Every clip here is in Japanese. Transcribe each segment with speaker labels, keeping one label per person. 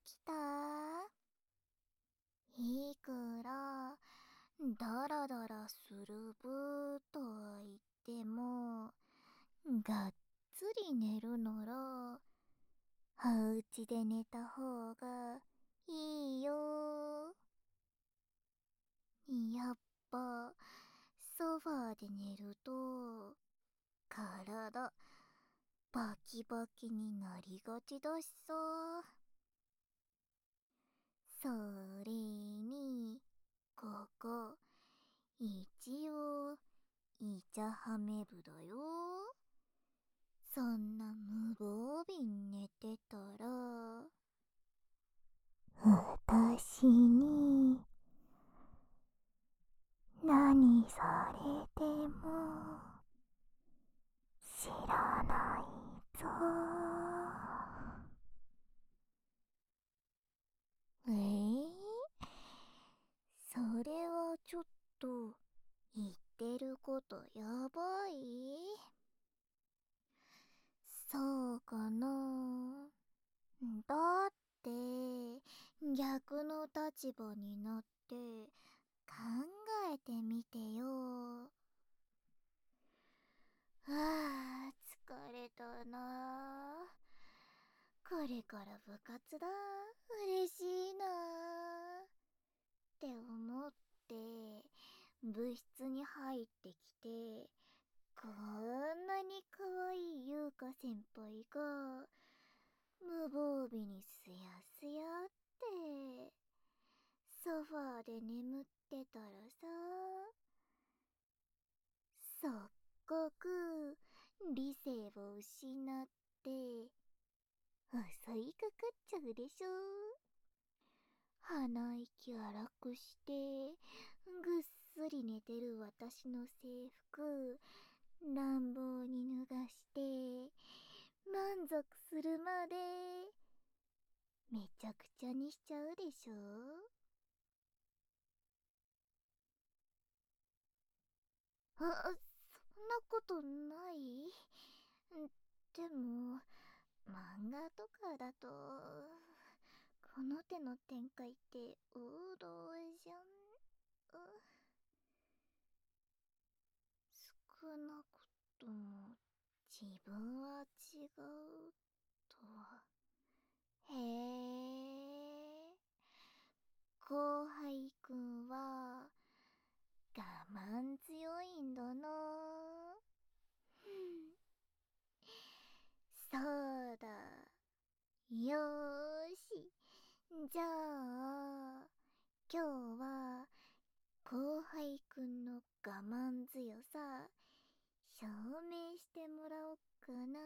Speaker 1: きた？いくらダラダラする部とは言っても、がっつり寝るならおうちで寝た方がいいよ。やっぱソファーで寝ると体バキバキになりがちだしさ。それにここ一応イチャハメ部だよ。そんな無防備に寝てたら私に何されても知らないぞ。それはちょっと言ってることやばい？そうかな。だって逆の立場になって考えてみてよ。疲れたな。これから部活だ。嬉しいなって思って部室に入ってきて、こんなに可愛い優香先輩が無防備にすやすやってソファーで眠ってたらさ、すっごく理性を失って襲いかかっちゃうでしょ。鼻息荒くしてぐっすり寝てる私の制服乱暴に脱がして満足するまでめちゃくちゃにしちゃうでしょ。そんなことない。でも漫画とかだとこの手の展開って王道じゃん。少なくとも自分は違うとは。へえ、後輩くんは我慢強いんだな。そうだ。よーし。じゃあ今日は後輩くんの我慢強さ証明してもらおっかな。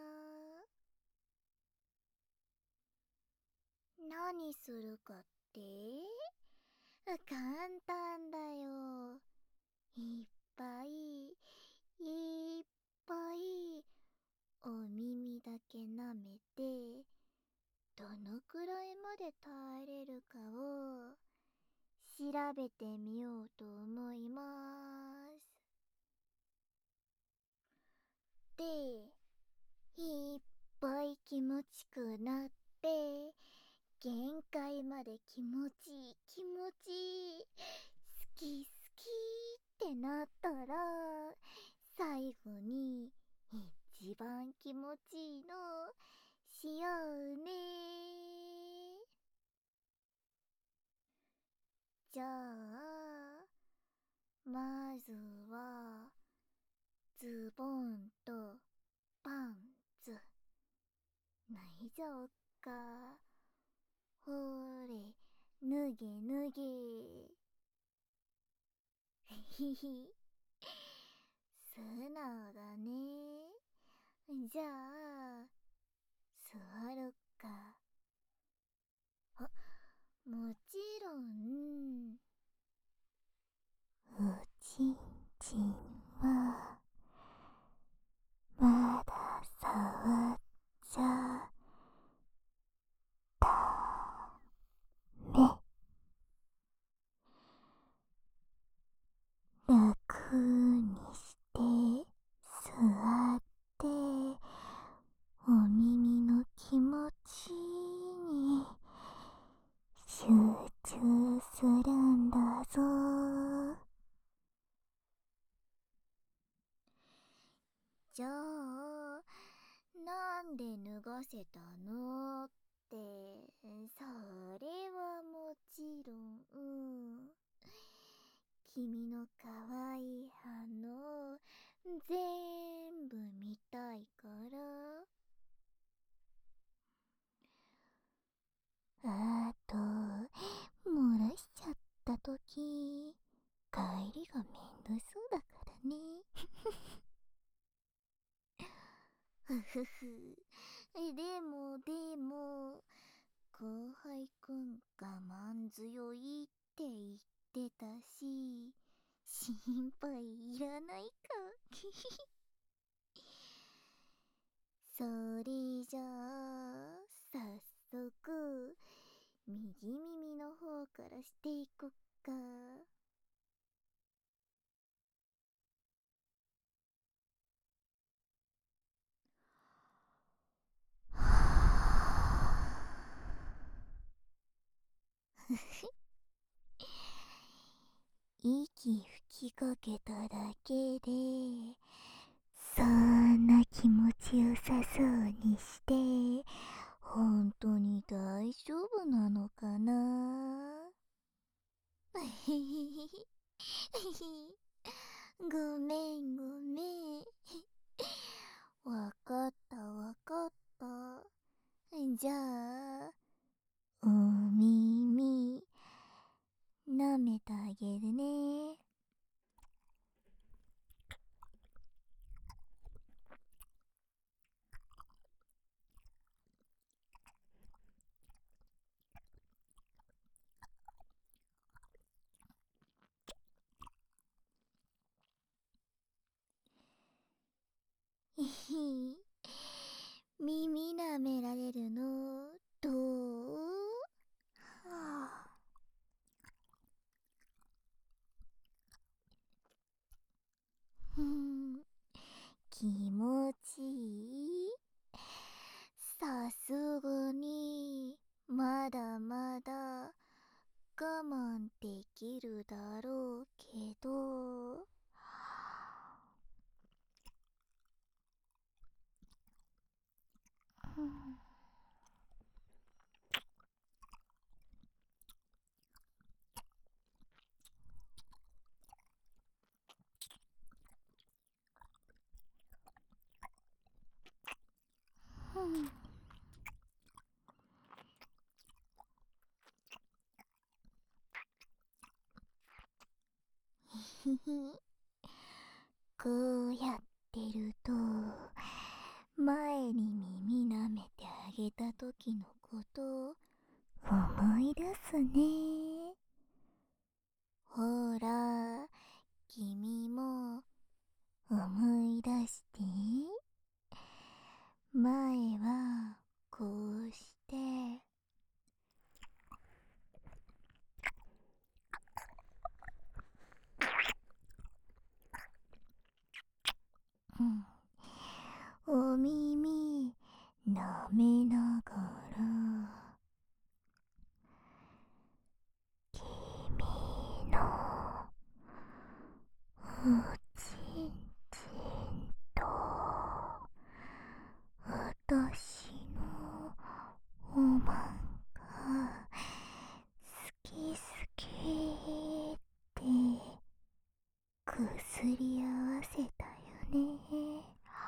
Speaker 1: 何するかって？簡単だよ。いっぱいいっぱいお耳だけ舐めて、どのくらいまで耐えれるかを調べてみようと思います。で、いっぱい気持ちくなって限界まで気持ちいい気持ちいい好き好きってなったら、最後に一番気持ちいいのしようね。じゃあまずはズボンとパンツ脱いじゃおっか。ほーれ、脱げ脱げ。ひひ、素直だね。じゃあ座ろっか。あ、もちろんおちんちんはまだ触っちゃダメ。楽にして座ってお耳の気持ちにれたのって、それはもちろん、君の可愛い反応全部見たいから。あと、漏らしちゃったとき、帰りがめんどそうだからね。ふふふ。でも、後輩くん我慢強いって言ってたし、心配いらないか。それじゃあ、早速、右耳の方からしていこっか。息吹きかけただけで、そんな気持ちよさそうにして、本当に大丈夫なのかな。ごめんごめん。わかったわかった。じゃあ、お耳、舐めてあげるね。耳舐められるのどう？はあ、ふん、気持ちいい？さすがに、まだまだ我慢できるだろうけど。ふんふんひひ、こうやってると、前に耳舐めてあげた時のこと思い出すね。ほら、君も思い出して。前はこうして、うん、お耳舐めながら、君のおちんちんと私のおまんが好き好きってくすり合わせたよね。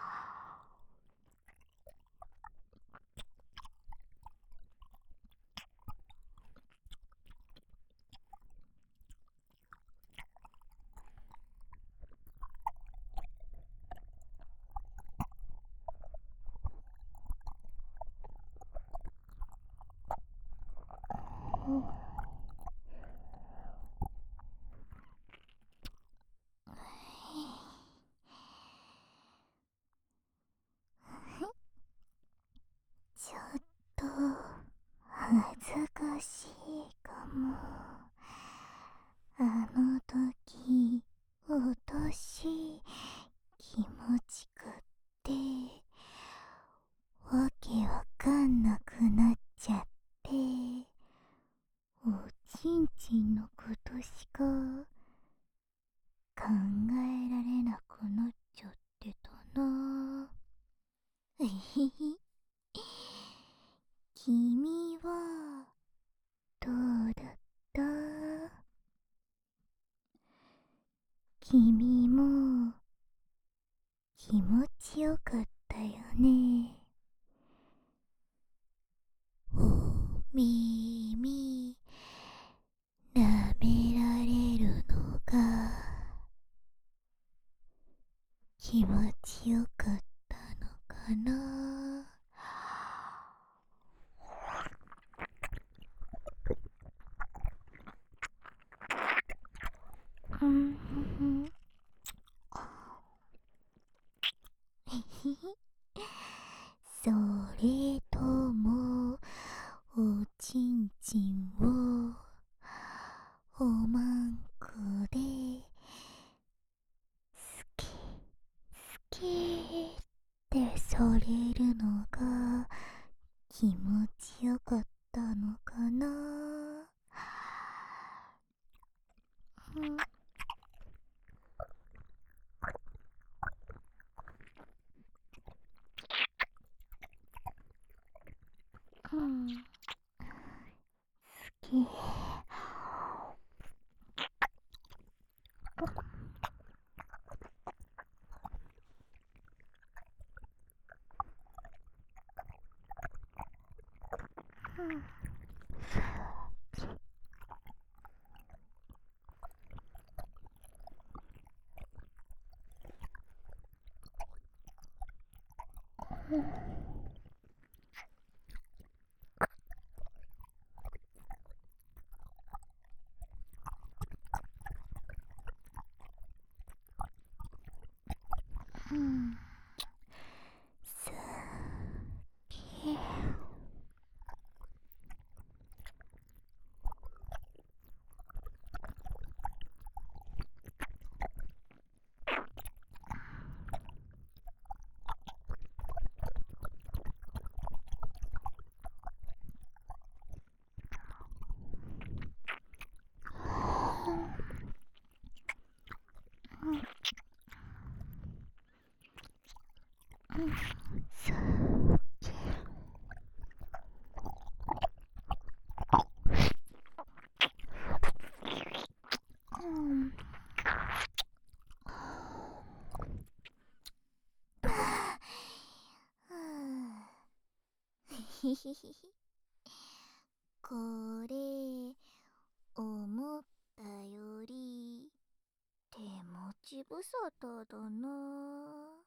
Speaker 1: うん、ちょっと恥ずかしいかも。あの時、落とし気持ちくって、わけわかんなくなっちゃって、おちんちんのことしか考えられなくなっちゃってたな。えへへ。 君も気持ちよかったよね。お耳舐められるのが気持ちよかったのかな。うん。それともおちんちんをおまんこで好き好きってされるのが気持ちよかったのかな。うん、好き。うん、好き。うん。ひひひひ。これ思ったより手持ち無沙汰だな。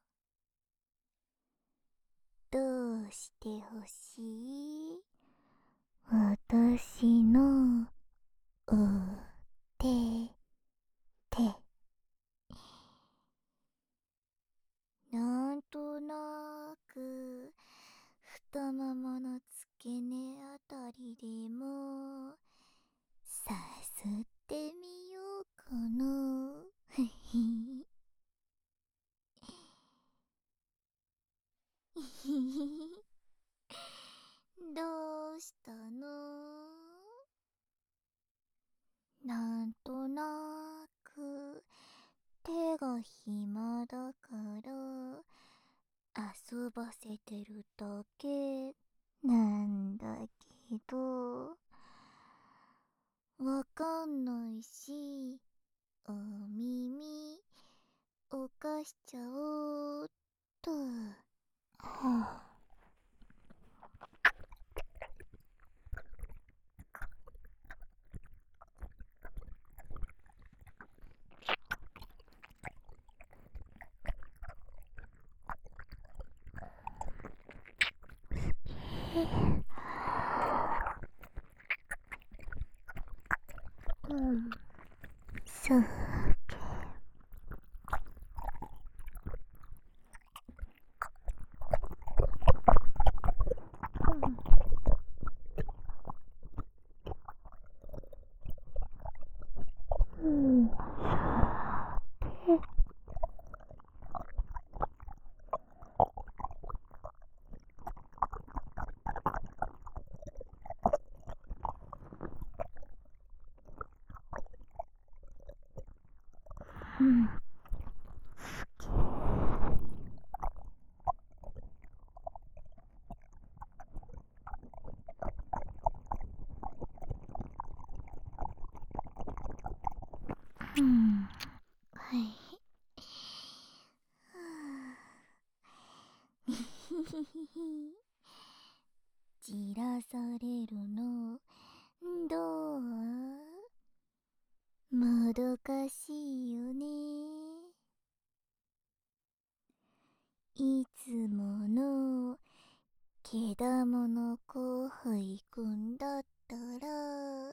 Speaker 1: どうしてほしい？私のお手手。なんとなく太ももの付け根あたりでもさすってみようかな。どうしたの？なんとなく手が暇だから遊ばせてるだけなんだけど、わかんないし、お耳おかしちゃおうっと。はうん、そうけ。うん、そうけ。うん、うん、はい。 もどかしいよね。いつものけだもの後輩くんだったら、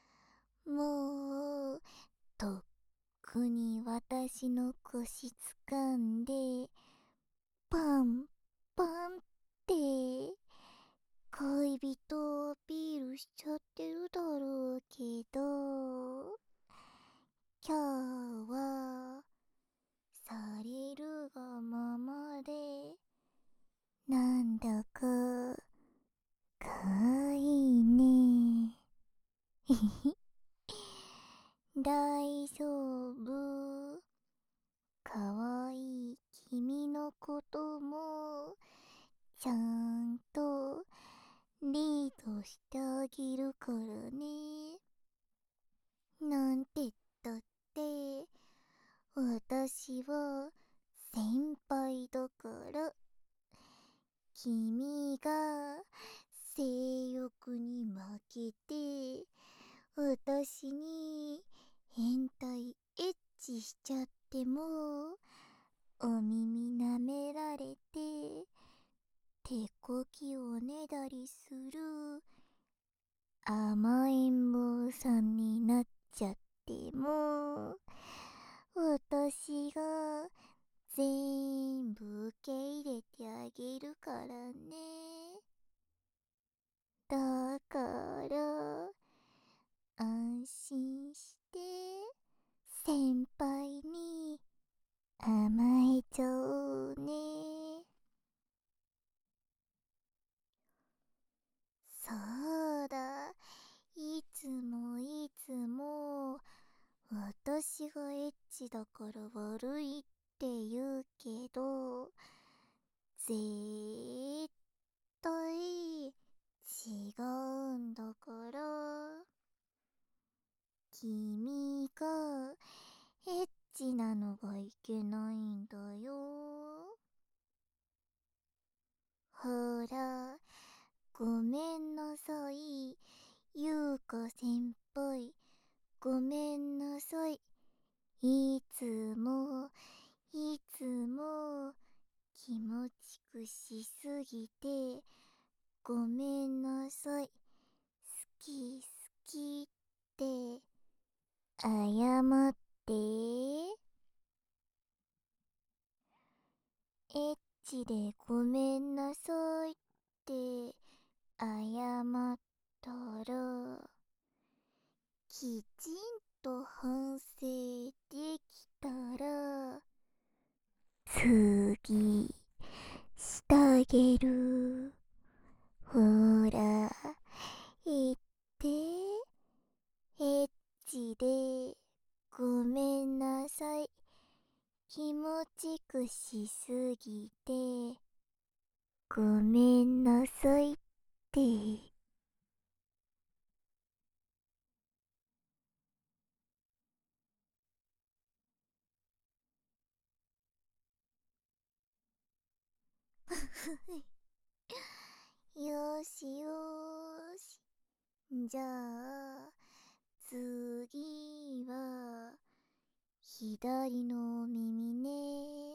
Speaker 1: もうとっくに私の腰掴んでパンパンって恋人をアピールしちゃってるだろうけど、今日はされるがままで、なんだかかわいいね。ひひ。大丈夫。かわいい君のこともちゃんとリードしてあげるからね。なんて言ったって私は先輩だから。君が性欲に負けて私に変態エッチしちゃっても、お耳舐められて手こきをねだりする甘えん坊さんになっちゃっても、私が全部受け入れてあげるからね。だから安心して先輩に甘えちゃおうね。そうだ、いつもいつも私がエッチだから悪いって言うけど、絶対違うんだから。君がエッチなのがいけないんだよ。ほら、ごめんなさい、ゆうか先輩。ごめんなさい。いつも、いつも、気持ちくしすぎて、ごめんなさい。好き好きって、謝って。エッチでごめんなさいって謝ったら、きちんと反省できたら、次してあげる。ほら、言って。エッチでごめんなさい。気持ちくしすぎてごめんなさいって。よしよーし。じゃあ次は左の耳ね。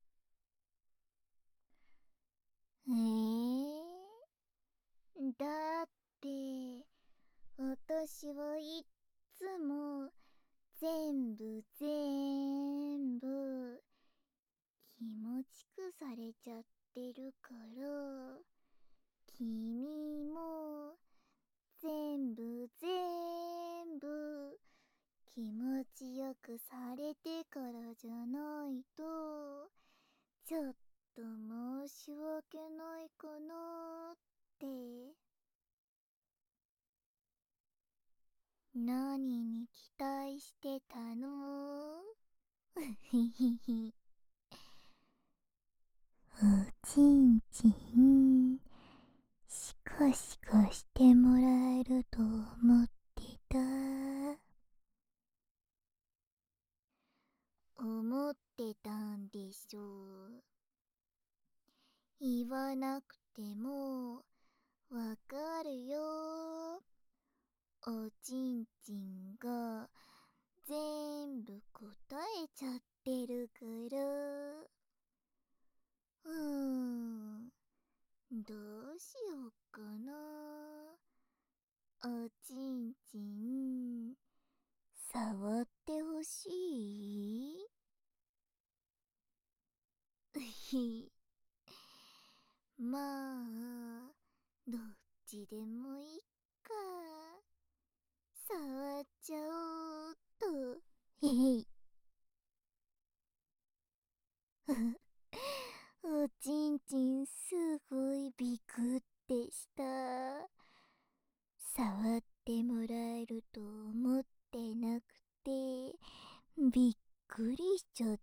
Speaker 1: だって私はいっつも全部気持ちくされちゃってるから、君も全部気持ちよくされてからじゃないと、ちょっと申し訳ないかなって。何に期待してたの？ひひひ。おちんちん、シカシカしてもらえると思ってた。思ってたんでしょう。言わなくてもわかるよ。おちんちんが全部答えちゃってるから。どうしようかな。おちんちん、触ってほしい？うひ。まあ、どっちでもいいか。触っちゃおうっと。へい。おちんちんすごいビクってした。触ってもらえると思ってなくて、びっくりしちゃった。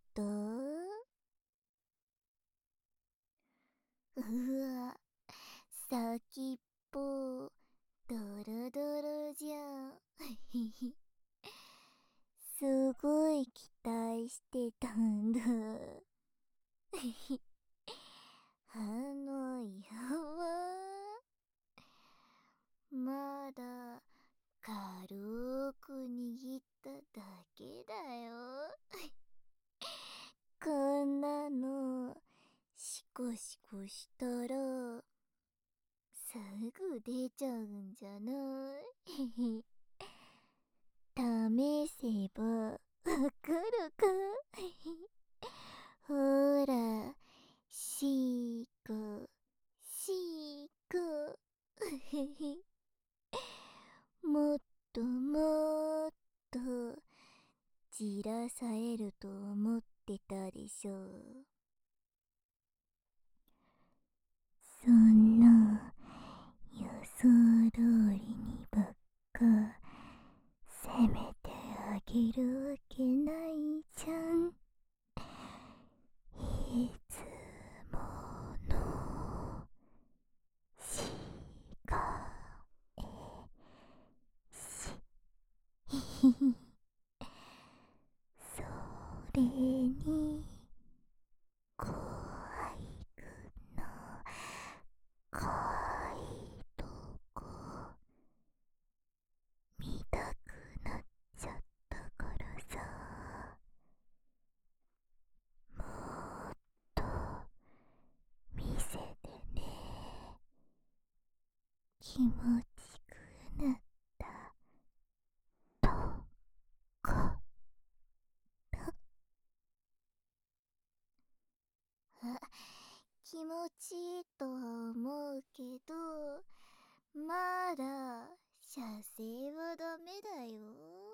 Speaker 1: うわ、先っぽ、ドロドロじゃん。すごい期待してたんだ。あの矢は、まだ軽く握っただけだよ。こんなの、シコシコしたら、すぐ出ちゃうんじゃない？試せばわかるか？ほら、シコ、シコ。もっともっとじらされると思ってたでしょ。そんな予想通りにばっか責めてあげるわけないじゃん。いつものしかえし。それに怖いくのかわいいとこ見たくなっちゃったからさ。もっと見せてね。気持ちくなったところ。あ、気持ちいいとは思うけど、まだ射精はダメだよ。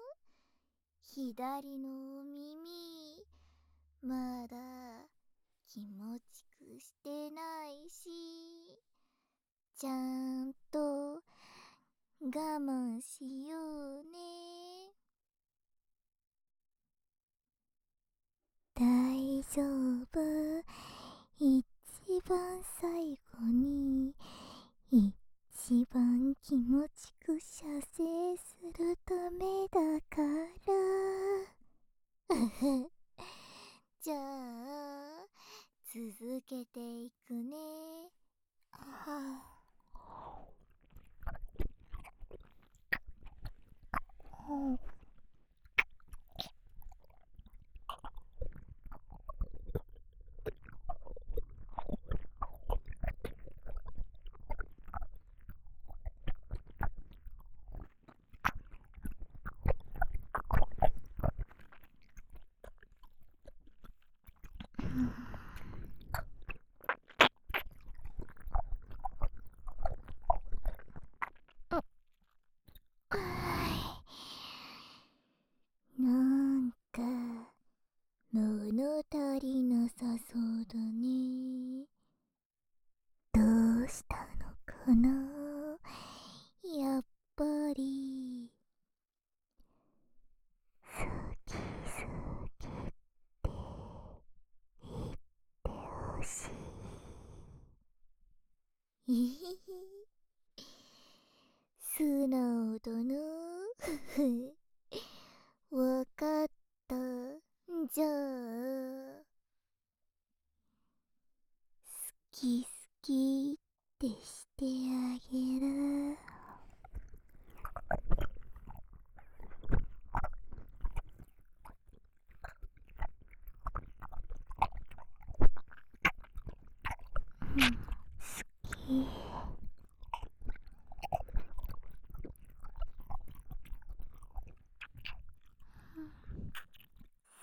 Speaker 1: 左のお耳、まだ気持ちくしてないし、ちゃんと我慢しようね。大丈夫。一番最後に一番気持ちく射精するためだから。じゃあ続けていくね。はあ、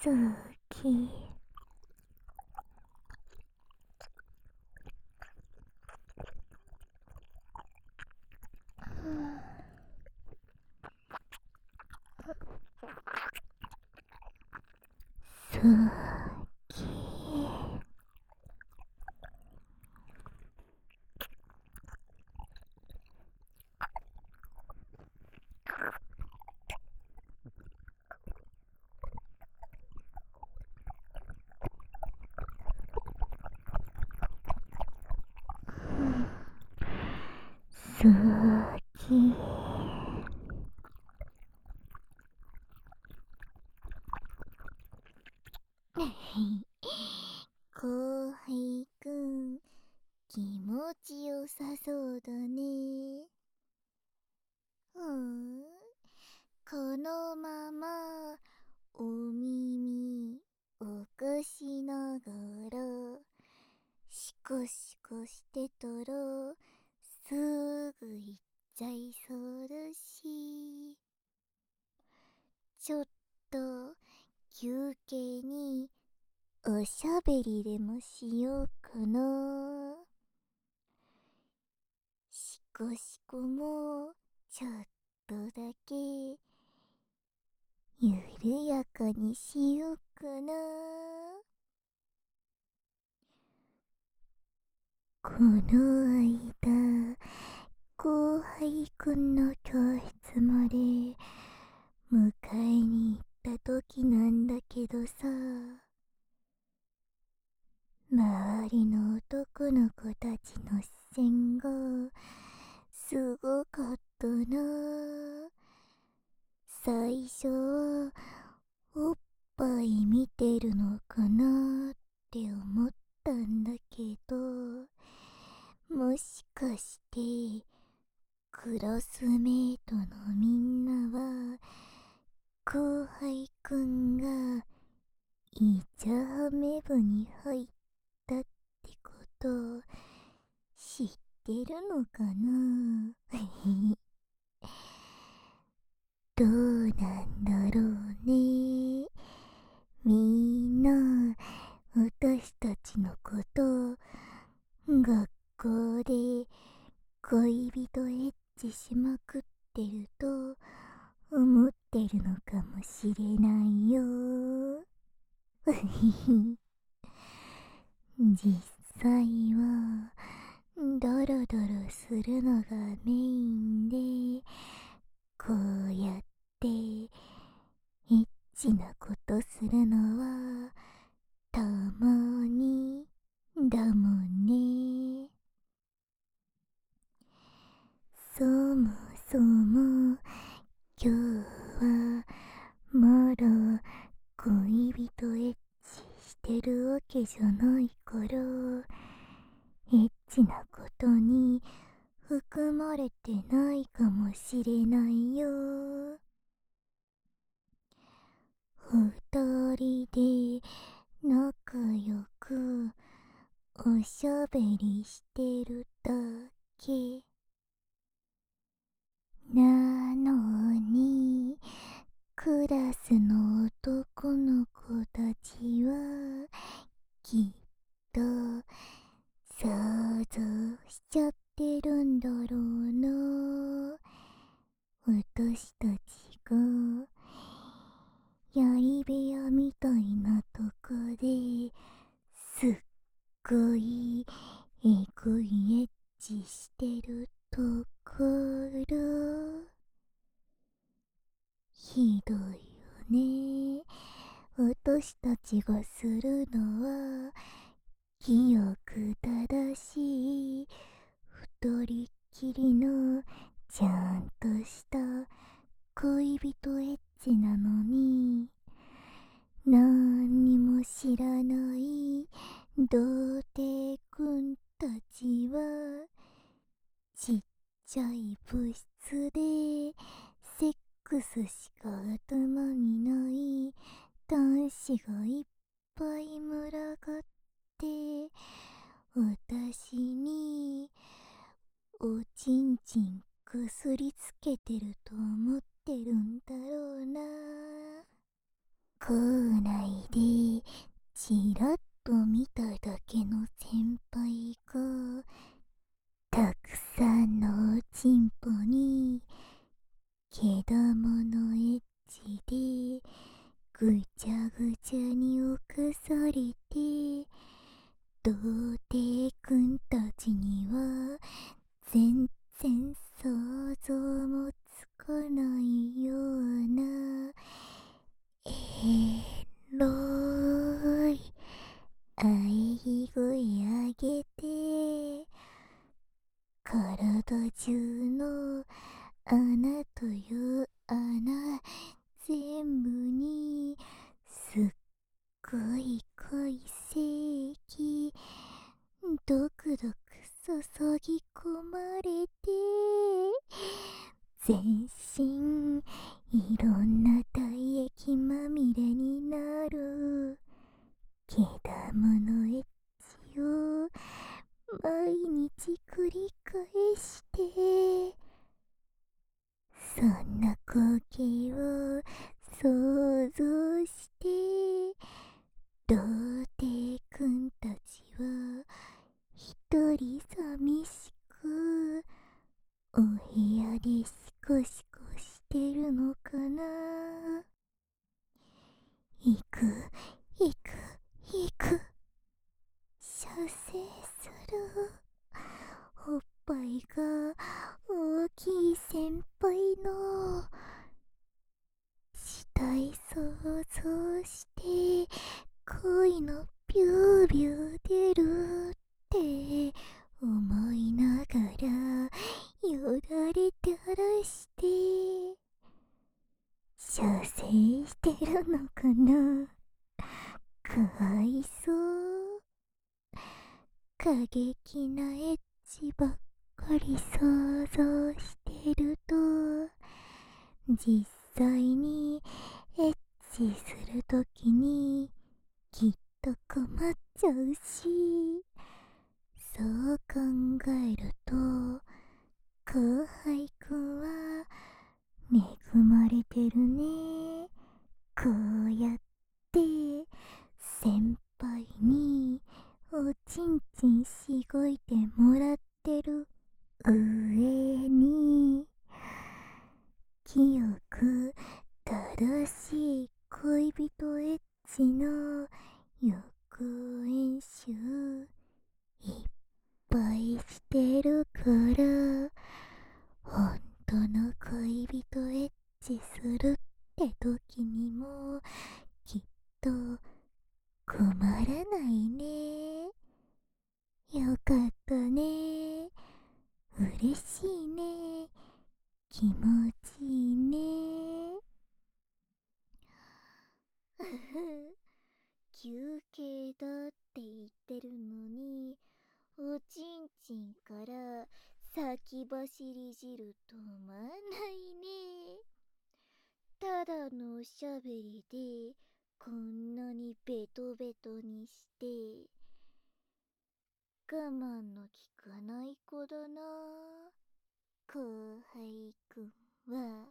Speaker 1: 好き。好き。好き。後輩くん、気持ちよさそうだね。このままお耳おかしながらシコシコしてたらすぐ行っちゃいそうだし、ちょっと休憩におしゃべりでもしようかな。シコシコもちょっとだけ緩やかにしようかな。この間後輩くんの教室まで迎えに行った時なんだけどさ、周りの男の子たちの視線がすごかったな。最初はおっぱい見てるのかなって思ったんだけど、もしかしてクラスメイトのみんなは後輩くんがイチャハメ部に入ったってこと知ってるのかな。どうなんだろうね。みんな私たちのこと学校で恋人エッチしまくってると思ってるのかもしれないよ。実際はドロドロするのがメインで、こうやってエッチなことするのはたまにだもんね。そもそも今日はまだ恋人エッチしてるわけじゃないから、エッチなことに含まれてないかもしれないよ。二人で仲良くおしゃべりしてるだけなのに、クラスの男の子たちはきっと想像しちゃってるんだろうな。私たちがやり部屋みたいなとこですっごいエグいエッチしてるところ、ひどいよね。私たちがするのは清く正しい二人っきりのちゃんとした恋人エッチなのに、なんにも知らない童貞くんたちはちっちゃい部室でセックスしか頭にない男子がいっぱい群がって私におちんちんくすりつけてると思ってるんだろうな。 校内でちらっと見ただけの先輩がたくさんのチンポに毛玉のエッジでぐちゃぐちゃに侵されて、童貞くんたちには全然想像もつかないようなロい喘ぎ声上げて、体中の穴という穴全部にすっごい濃い精液ドクドク注ぎ込まれて、全身いろんな体液まみれになる毛玉のエッジを毎日繰り返して、そんな光景を想像して、童貞くんたちは一人寂しくお部屋でシコシコしてるのかな。行く行く行く、射精する。おっぱいが大きい先輩の死体想像して恋のビュービュー出るって思いながらよだれ垂らして射精してるのかな。かわいそう。過激なエッチばっかり想像してると、実際にエッチするときにきっと困っちゃうし、そう考えると後輩くんは恵まれてるね。こうやって先輩におちんちんしごいてもらってる上に、清く正しい恋人エッチの予行演習いっぱいしてるから、本当の恋人エッチするって時にもきっと困らないね。よかったね。嬉しいね。気持ちいいね。休憩だって言ってるのに、おちんちんから先走り汁止まんないね。ただのおしゃべりでこんなにベトベトにして我慢のきかない子だな、後輩くんは。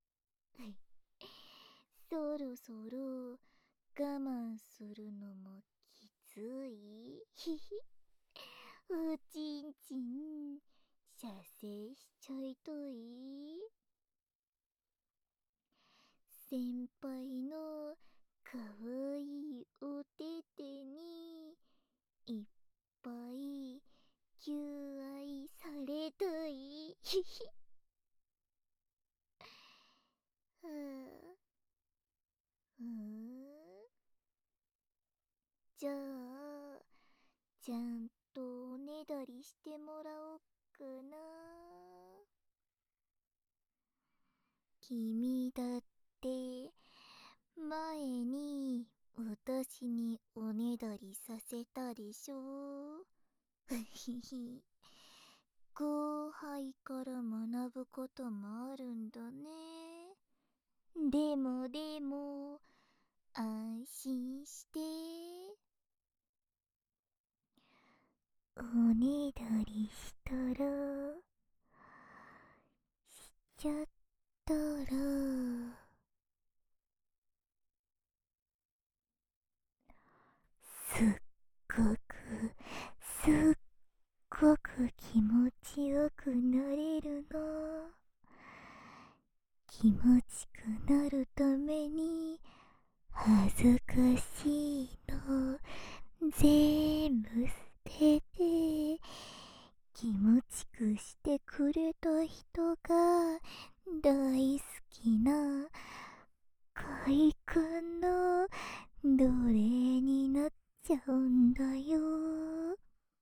Speaker 1: そろそろ我慢するのもきつい。ひひ。おちんちん射精しちゃいたい。先輩のかわいいお手手にいっぱい求愛されたい。ひひ。はあ、じゃあちゃんとおねだりしてもらおっかな。君だって前に私におねだりさせたでしょ。ふひひ。後輩から学ぶこともあるんだね。でも安心して。おねだりしたらしちゃったらごくすっごく気持ちよくなれるの。気持ちくなるために恥ずかしいの全部捨てて、気持ちくしてくれた人が大好きな快感の奴隷になっちゃうんだよ。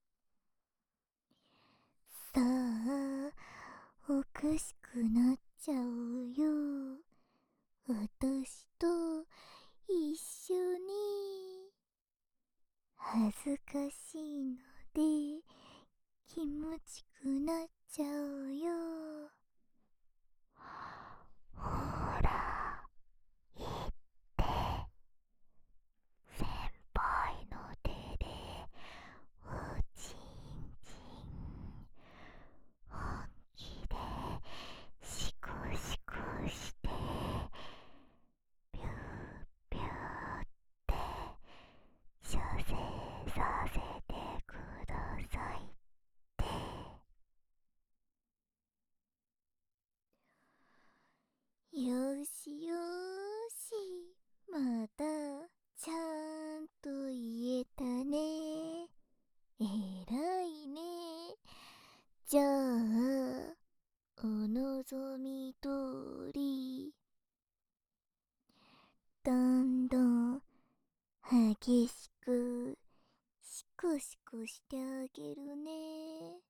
Speaker 1: さあ、おかしくなっちゃうよ。私と一緒に。恥ずかしいので気持ちくなっちゃうよ。ほら、言って先輩の手でおちんちん本気でシコシコしてピューピューって射精させてくださいって。よしよし、またちゃんと言えたね。えらいね。じゃあお望み通りどんどん激しくシコシコしてあげるね。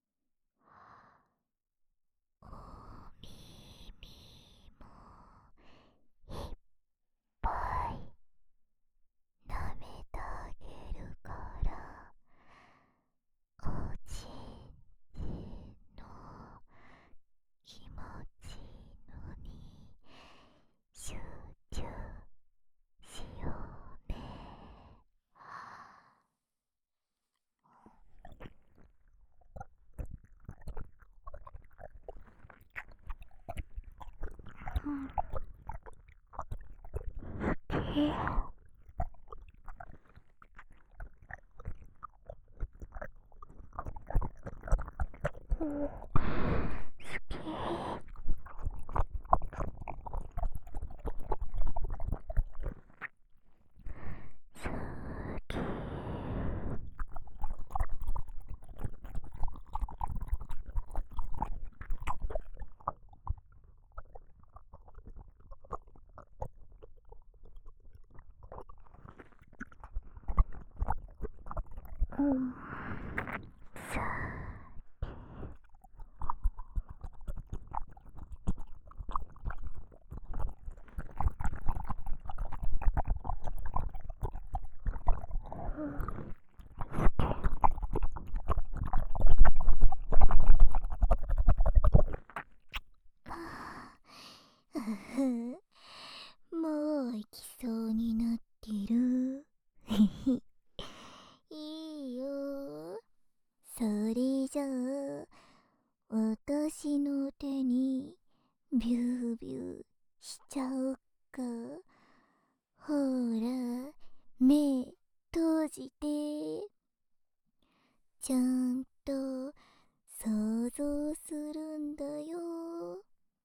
Speaker 1: お耳もいっぱい舐めてあげるから、おちんちんの気持ちいいのに集中しようね。うん、好き。好き。うん。さあ、うふ、もう行きそうになってる。いいよ。それじゃあ、私の手にビュービューしちゃおっか。ほら、目閉じて。ちゃんと想像するんだよ。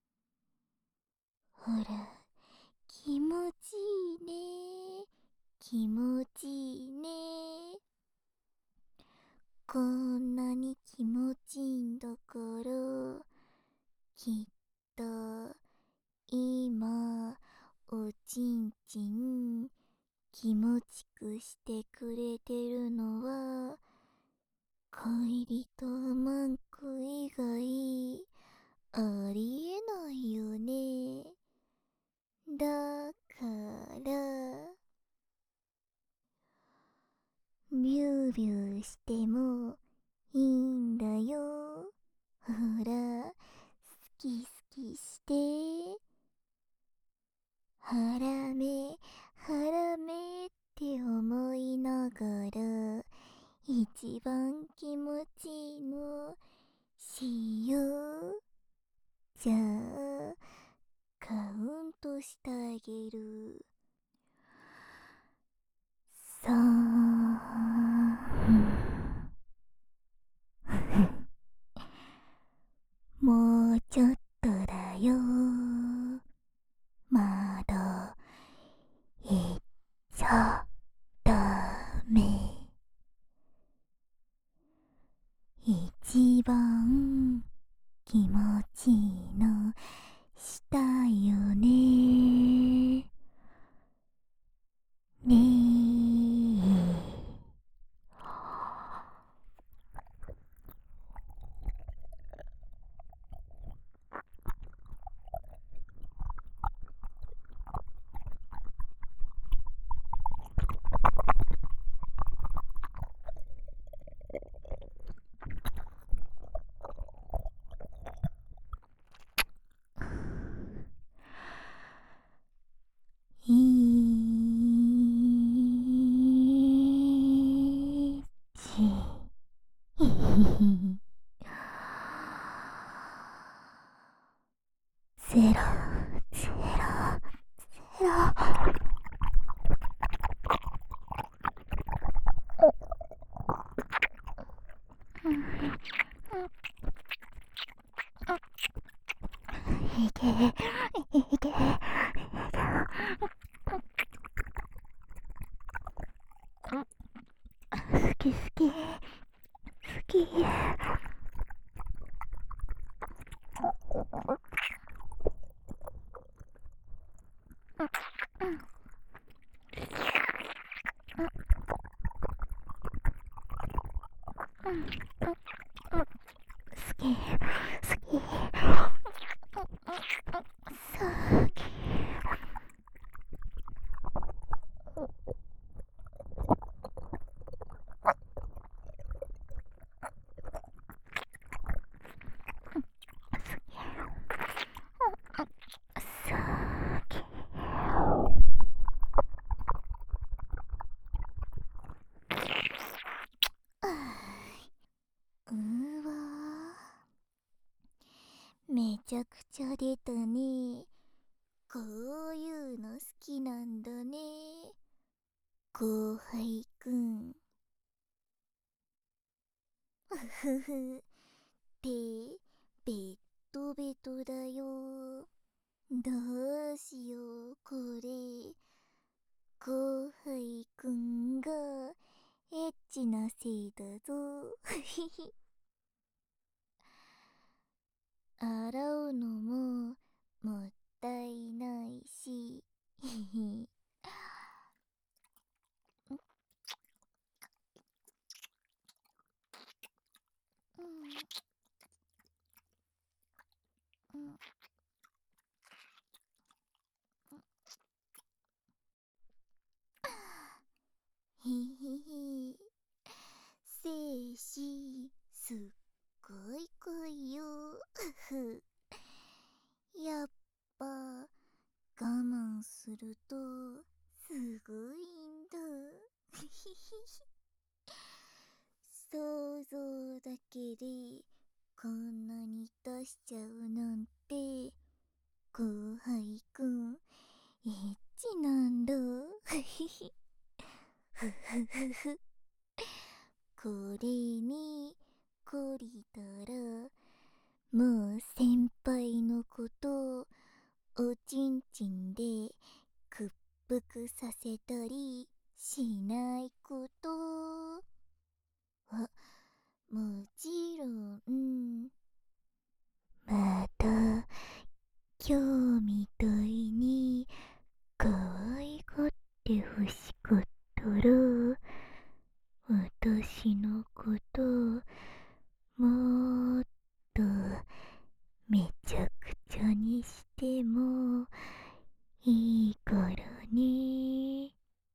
Speaker 1: ほら、気持ちいいね。気持ちいいね。こんなに気持ちいいんだから、きっと今おちんちん気持ちくしてくれてるのは恋人マンコ以外ありえないよね。だからビュービューしてもいいんだよ。ほら、好き好きして。ハラメ、ハラメって思いながら、一番気持ちいいのしよう。じゃあ、カウントしてあげる。3、 ちょっとだよ。まだ行っちゃダメ。一番気持ちいいのしたよね。ねえ。いちゼロゼロゼロ。いけいけ。好き好き好き。好き好き。好き。好き。うわ、めちゃくちゃ出たね。こういうの好きなんだね、後輩くん。ふふ。手ベッドベトだよ。どうしようこれ。後輩くんがエッチなせいだぞ。洗うのももったいないし。へへへ。精子すっごい濃いよ。やっぱ我慢するとすごいんだ。想像だけでこんなに出しちゃうなんて、後輩くんエッチなんだ。ふふふふ。これに懲りたらもう先輩のことをおちんちんで屈服させたりしないこと。あ、もちろん。また今日みたいに可愛がってほしかったら、私のこともっとめちゃくちゃにしてもいいからね。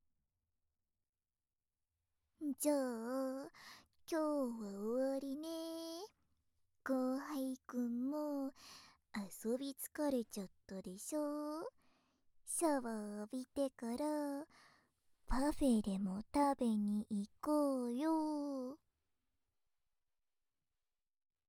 Speaker 1: じゃあ今日は終わりね。後輩くんも遊び疲れちゃったでしょ。シャワー浴びてからパフェでも食べに行こうよ。